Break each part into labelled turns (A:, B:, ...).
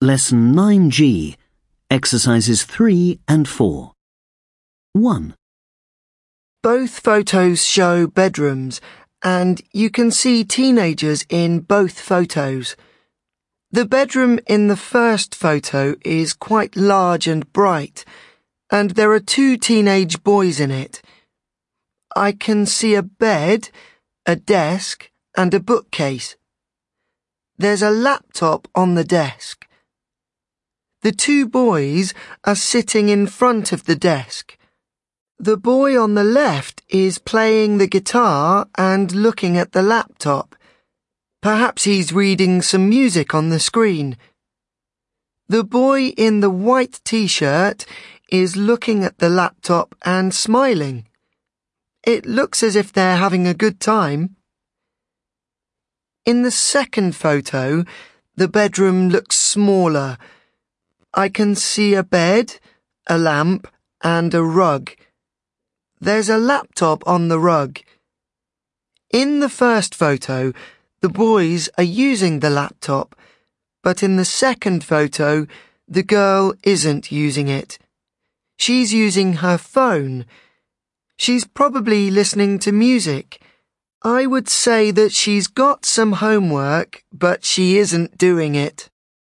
A: Lesson 9G, Exercises 3 and 4. 1.
B: Both photos show bedrooms, and you can see teenagers in both photos. The bedroom in the first photo is quite large and bright, and there are 2 teenage boys in it. I can see a bed, a desk, and a bookcase. There's a laptop on the desk. The 2 boys are sitting in front of the desk. The boy on the left is playing the guitar and looking at the laptop. Perhaps he's reading some music on the screen. The boy in the white t-shirt is looking at the laptop and smiling. It looks as if they're having a good time. In the second photo, the bedroom looks smaller. I can see a bed, a lamp, and a rug. There's a laptop on the rug. In the first photo, the boys are using the laptop, but in the second photo, the girl isn't using it. She's using her phone. She's probably listening to music. I would say that she's got some homework, but she isn't doing it.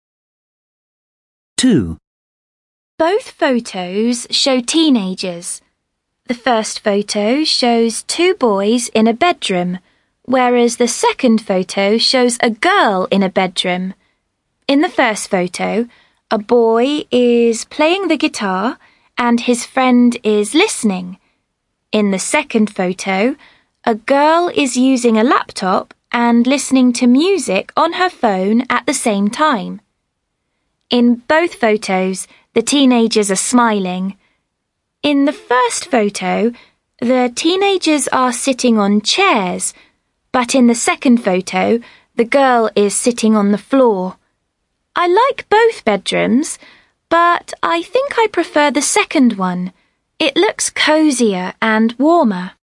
A: 2.
C: Both photos show teenagers. The first photo shows 2 boys in a bedroom, whereas the second photo shows a girl in a bedroom. In the first photo, a boy is playing the guitar and his friend is listening. In the second photo, a girl is using a laptop and listening to music on her phone at the same time. In both photos, the teenagers are smiling. In the first photo, the teenagers are sitting on chairs, but in the second photo, the girl is sitting on the floor. I like both bedrooms, but I think I prefer the second one. It looks cozier and warmer.